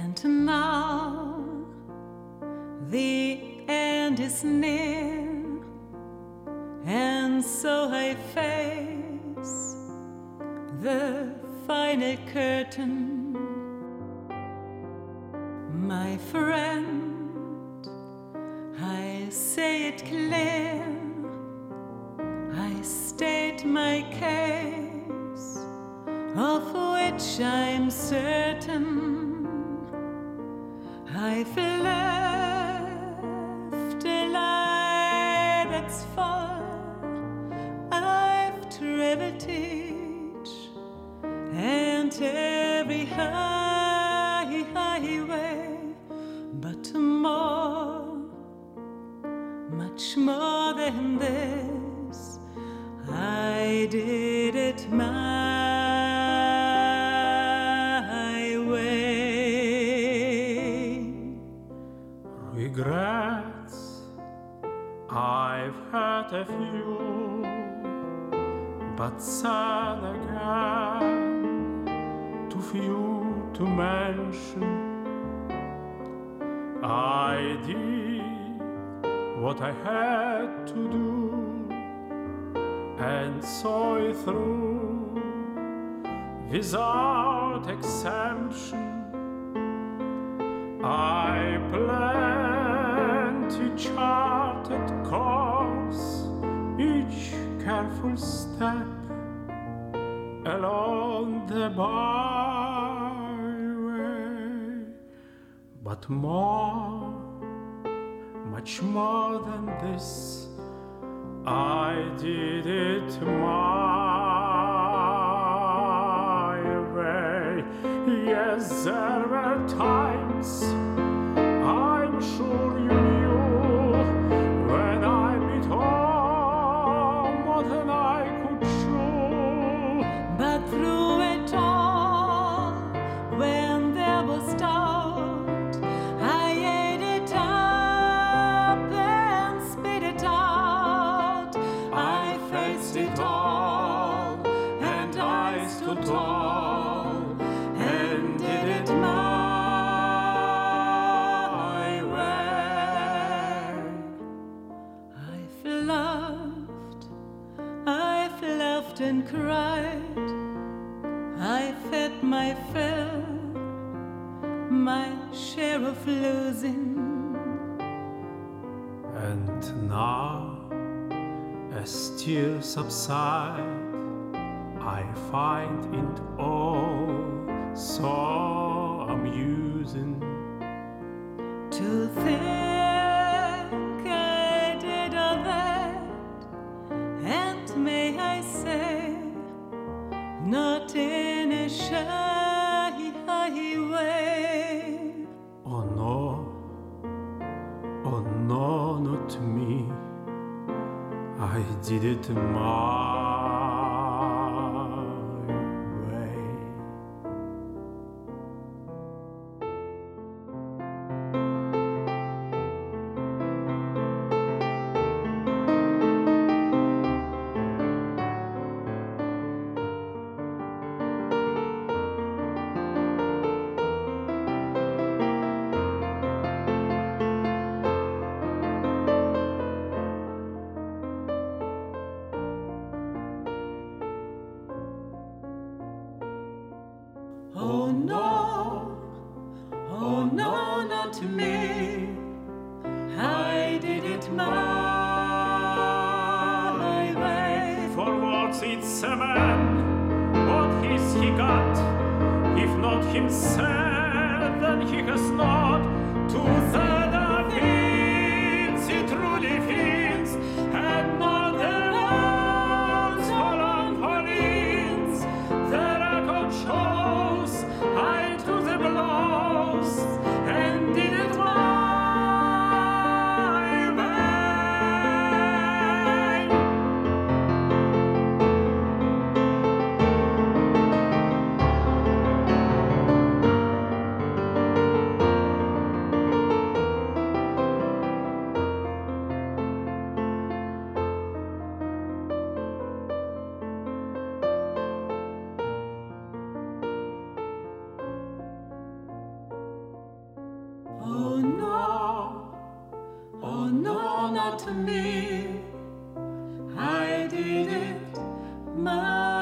And now the end is near, and so I face the final curtain. My friend, I say it clear, I state my case, of which I'm certain. I've left a light that's far, I've traveled each and every highway, but more, much more than this, I did it my Regrets, I've had a few, but then again, too few to mention. I did what I had to do, and saw it through without exemption. I planned each charted course, each careful step along the byway, but more, much more than this, I did it my way. Yes, there were times, I'm sure you knew, when I bit on more than I could chew. But through it all, when there was doubt, I ate it up and spit it out. I faced it all, and I stood tall, and did it my way. I've laughed and cried, I fed my fill, my share of losing. And now, as tears subside, I find it all so amusing To think I did all that, and may I say, not in a shy way. Oh no, not me, I did it my way. Oh no, not me, I did it my way. For what's it's a man, what has he got? If not himself, then he has not. To the defeats he truly feels, and not the roads for long for leads. The record shows I took the blows and did it my way. not me. I did it myself.